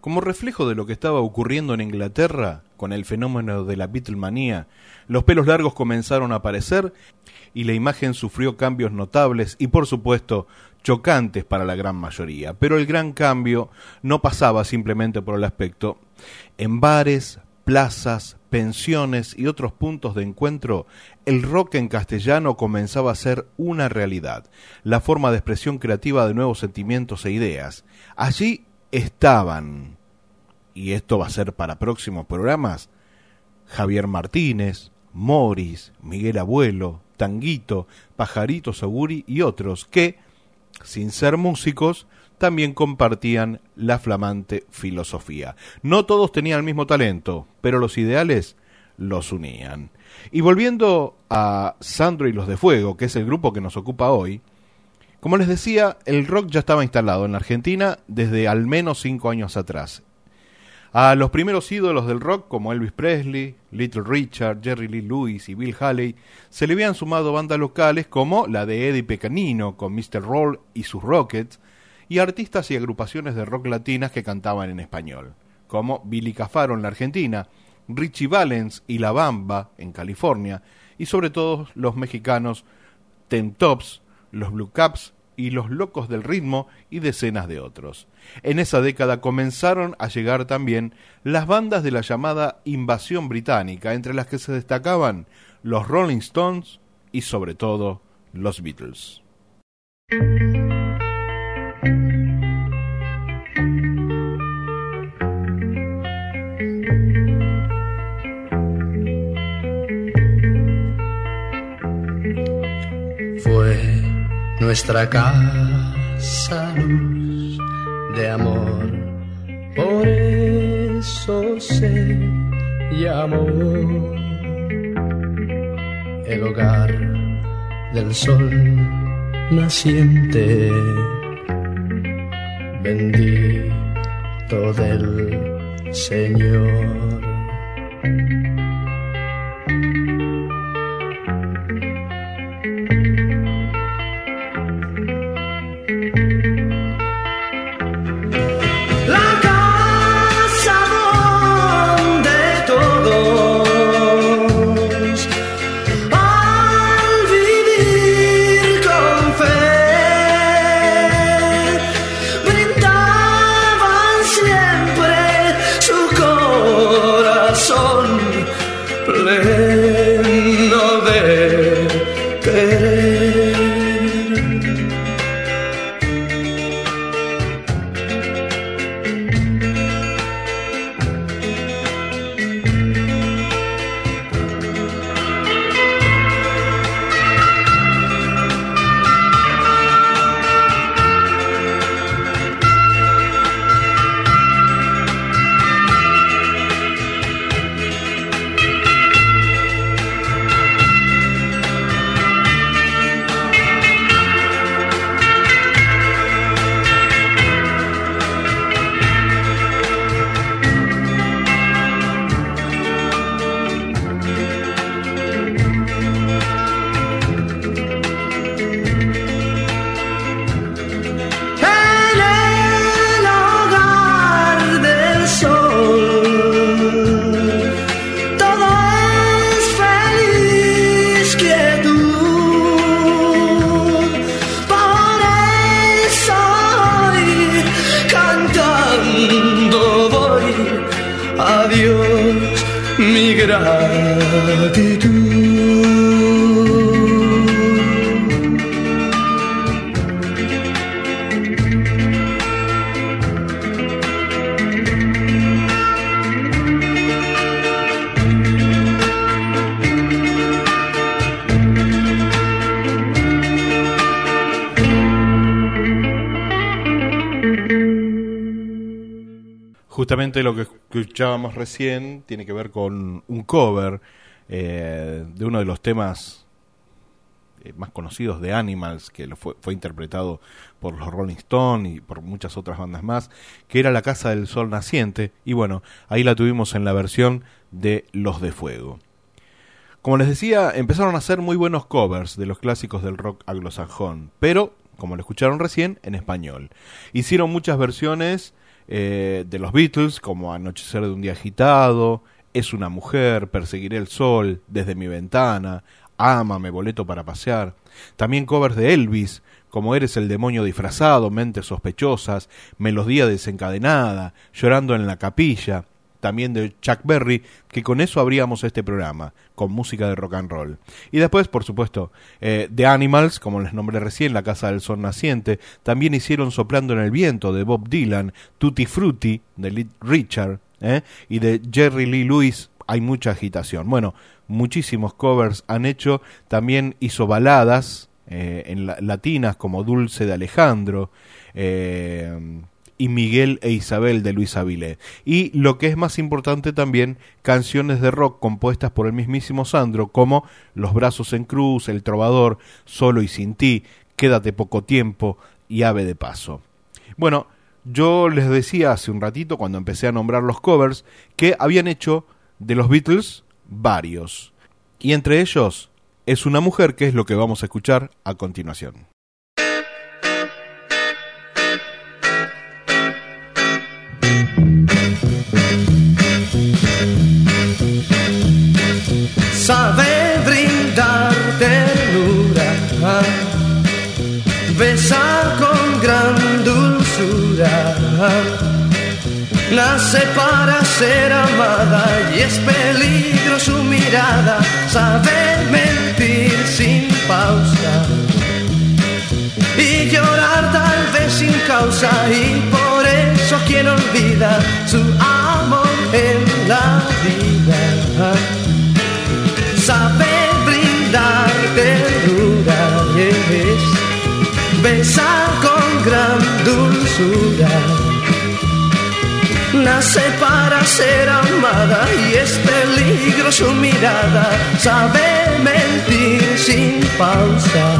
Como reflejo de lo que estaba ocurriendo en Inglaterra con el fenómeno de la Beatlemanía, los pelos largos comenzaron a aparecer y la imagen sufrió cambios notables y, por supuesto, chocantes para la gran mayoría. Pero el gran cambio no pasaba simplemente por el aspecto. En bares, plazas, pensiones y otros puntos de encuentro, el rock en castellano comenzaba a ser una realidad, la forma de expresión creativa de nuevos sentimientos e ideas. Allí estaban, y esto va a ser para próximos programas, Javier Martínez, Morris, Miguel Abuelo, Tanguito, Pajarito Soguri y otros que, sin ser músicos, también compartían la flamante filosofía. No todos tenían el mismo talento, pero los ideales los unían. Y volviendo a Sandro y los de Fuego, que es el grupo que nos ocupa hoy, como les decía, el rock ya estaba instalado en la Argentina desde al menos 5 años atrás. A los primeros ídolos del rock, como Elvis Presley, Little Richard, Jerry Lee Lewis y Bill Haley, se le habían sumado bandas locales como la de Eddie Pecanino con Mr. Roll y sus Rockets, y artistas y agrupaciones de rock latinas que cantaban en español, como Billy Cafaro en la Argentina, Richie Valens y La Bamba en California, y sobre todo los mexicanos Ten Tops, los Blue Caps y los Locos del Ritmo y decenas de otros. En esa década comenzaron a llegar también las bandas de la llamada invasión británica, entre las que se destacaban los Rolling Stones y sobre todo los Beatles. Fue nuestra casa luz de amor, por eso se llamó el hogar del sol naciente, bendito del Señor. Justamente lo que escuchábamos recién tiene que ver con un cover de uno de los temas más conocidos de Animals, que fue interpretado por los Rolling Stones y por muchas otras bandas más, que era La Casa del Sol Naciente, y bueno, ahí la tuvimos en la versión de Los de Fuego. Como les decía, empezaron a hacer muy buenos covers de los clásicos del rock anglosajón, pero, como lo escucharon recién, en español. Hicieron muchas versiones de los Beatles, como Anochecer de un día agitado, Es una mujer, Perseguiré el sol, Desde mi ventana, Ámame, Boleto para pasear. También covers de Elvis, como Eres el demonio disfrazado, Mentes sospechosas, Melodía desencadenada, Llorando en la capilla. También de Chuck Berry, que con eso abríamos este programa, con música de rock and roll. Y después, por supuesto, The Animals, como les nombré recién, La Casa del Sol Naciente. También hicieron Soplando en el Viento, de Bob Dylan, Tutti Frutti, de Little Richard, y de Jerry Lee Lewis, Hay mucha agitación. Bueno, muchísimos covers han hecho. También hizo baladas latinas, como Dulce de Alejandro, y Miguel e Isabel de Luis Avilé. Y lo que es más importante también, canciones de rock compuestas por el mismísimo Sandro, como Los brazos en cruz, El trovador, Solo y sin ti, Quédate poco tiempo y Ave de paso. Bueno, yo les decía hace un ratito, cuando empecé a nombrar los covers, que habían hecho de los Beatles varios. Y entre ellos, Es una mujer, que es lo que vamos a escuchar a continuación. Sabe brindar ternura, besar con gran dulzura, nace para ser amada y es peligro su mirada. Sabe mentir sin pausa y llorar tal vez sin causa, y por eso quien olvida su amor en la vida. Sabe brindar ternura, besar con gran dulzura, nace para ser amada y es peligro su mirada. Sabe mentir sin pausa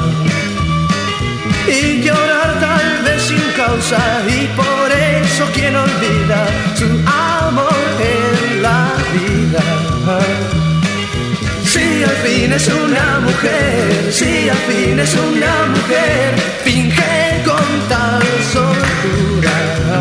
y llorar tal vez sin causa, y por eso quien olvida su amor en la vida. Si al fin es una mujer, si al fin es una mujer, finge con tal soltura,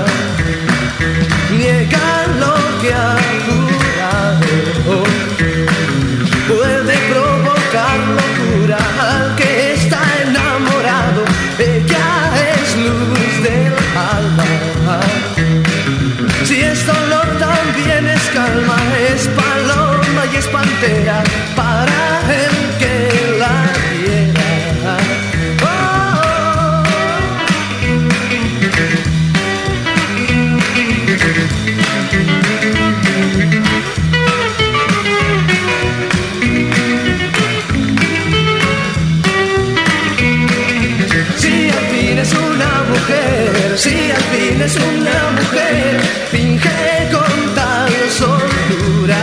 niega lo que ha jurado, puede provocar locura al que está enamorado. Ella es luz del alma, si es dolor también es calma, es paloma y es pantera para el que la quiera. Si al fin es una mujer, si al fin es una mujer, finge con tal soltura,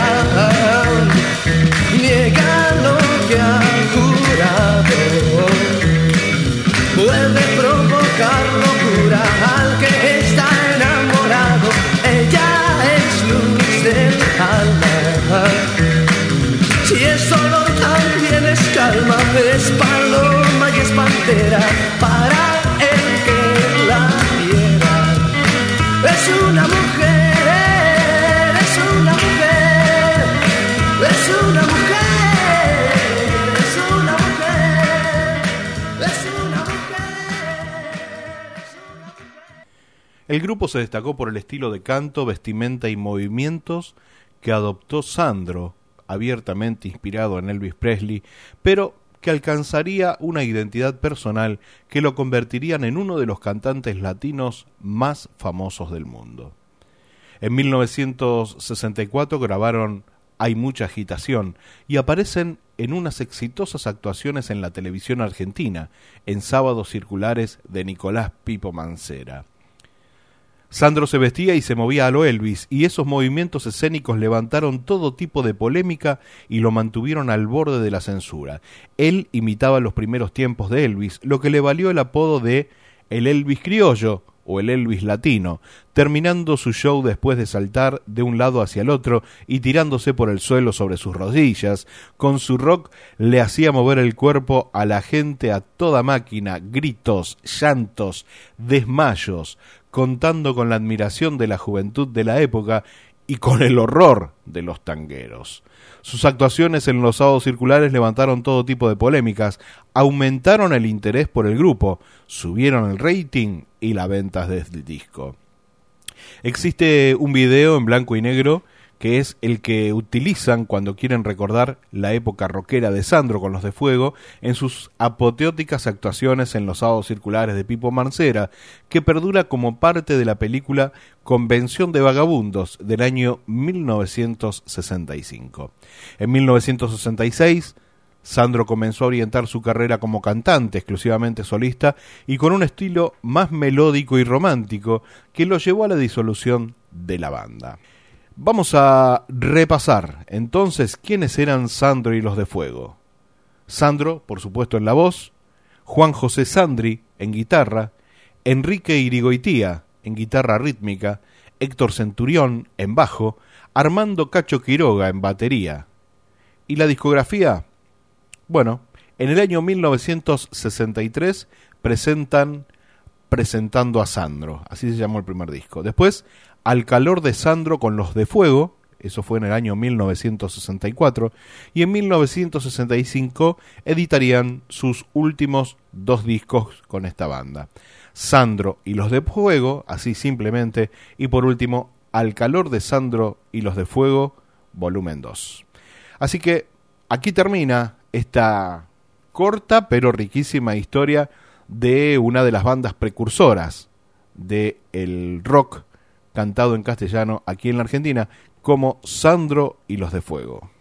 niega lo que ha jurado, puede provocar locura al que está enamorado. Ella es luz del alma, si es dolor también es calma, es paloma y es pantera para el que la quiera. Es una mujer, es una mujer, es una mujer, es una mujer, es una mujer, es una mujer. El grupo se destacó por el estilo de canto, vestimenta y movimientos que adoptó Sandro, abiertamente inspirado en Elvis Presley, pero que alcanzaría una identidad personal que lo convertirían en uno de los cantantes latinos más famosos del mundo. En 1964 grabaron Hay mucha agitación y aparecen en unas exitosas actuaciones en la televisión argentina, en Sábados Circulares de Nicolás Pipo Mancera. Sandro se vestía y se movía a lo Elvis, y esos movimientos escénicos levantaron todo tipo de polémica y lo mantuvieron al borde de la censura. Él imitaba los primeros tiempos de Elvis, lo que le valió el apodo de el Elvis criollo, o el Elvis latino, terminando su show después de saltar de un lado hacia el otro y tirándose por el suelo sobre sus rodillas. Con su rock le hacía mover el cuerpo a la gente a toda máquina, gritos, llantos, desmayos, contando con la admiración de la juventud de la época y con el horror de los tangueros. Sus actuaciones en los sábados circulares levantaron todo tipo de polémicas, aumentaron el interés por el grupo, subieron el rating y las ventas del disco. Existe un video en blanco y negro que es el que utilizan cuando quieren recordar la época rockera de Sandro con los de Fuego en sus apoteóticas actuaciones en los sábados circulares de Pipo Mancera, que perdura como parte de la película Convención de Vagabundos del año 1965. En 1966, Sandro comenzó a orientar su carrera como cantante exclusivamente solista y con un estilo más melódico y romántico que lo llevó a la disolución de la banda. Vamos a repasar entonces quiénes eran Sandro y los de Fuego. Sandro, por supuesto, en la voz, Juan José Sandri en guitarra, Enrique Irigoitía en guitarra rítmica, Héctor Centurión en bajo, Armando Cacho Quiroga en batería. ¿Y la discografía? Bueno, en el año 1963 Presentando a Sandro, así se llamó el primer disco. Después, Al calor de Sandro con los de Fuego, eso fue en el año 1964, y en 1965 editarían sus últimos 2 discos con esta banda. Sandro y los de Fuego, así simplemente, y por último, Al calor de Sandro y los de Fuego, volumen 2. Así que aquí termina esta corta pero riquísima historia de una de las bandas precursoras del rock cantado en castellano aquí en la Argentina, como Sandro y los de Fuego.